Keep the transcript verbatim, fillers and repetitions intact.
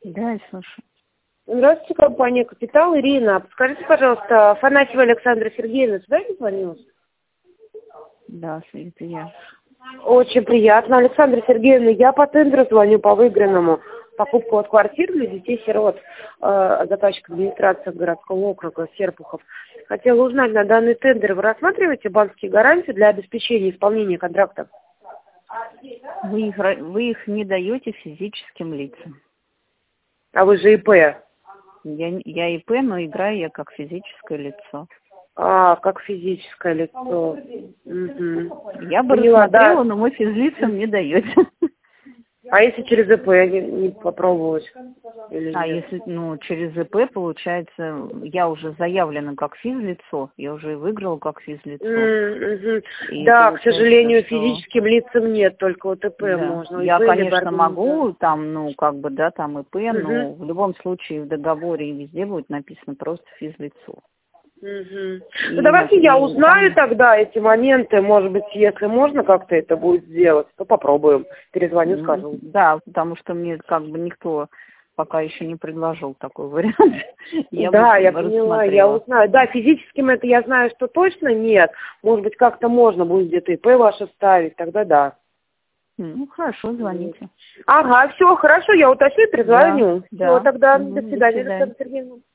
Да, я слушаю. Здравствуйте, компания «Капитал». Ирина, подскажите, пожалуйста, Афанасьева Александра Сергеевна сюда не звонила? Да, это я. Очень приятно. Александра Сергеевна, я по тендеру звоню по выигранному. Покупку от квартир для детей-сирот. Э, заказчик администрации городского округа Серпухов. Хотела узнать, на данный тендер вы рассматриваете банковские гарантии для обеспечения исполнения контрактов? Вы их, ра- вы их не даете физическим лицам. А вы же ИП. Я, я ИП, но играю я как физическое лицо. А, как физическое лицо. Угу. Я бы Поняла, рассмотрела, да. но вы физлицам не даете. А если через ИП не, не попробовать? Или А нет? если, ну, через ИП, получается, я уже заявлена как физлицо, я уже выиграла как физлицо. Mm-hmm. И Да, к сожалению, что... физическим лицам нет, только вот ИП Да. можно. Я, ИП конечно, могу, там, ну, как бы, да, там ИП, mm-hmm. но в любом случае в договоре и везде будет написано просто физлицо. Mm-hmm. Ну, давайте я узнаю там... тогда эти моменты, может быть, если можно как-то это будет сделать, то попробуем. Перезвоню, скажу. Да, потому что мне как бы никто пока еще не предложил такой вариант. Я да, бы я поняла, я узнаю. Да, физическим это я знаю, что точно нет. Может быть, как-то можно будет где-то ИП ваше ставить, тогда да. Ну, хорошо, звоните. Ага, все, хорошо, я уточню, перезвоню. Да, Все, да. тогда Угу, до свидания, до свидания. Александра Сергеевна.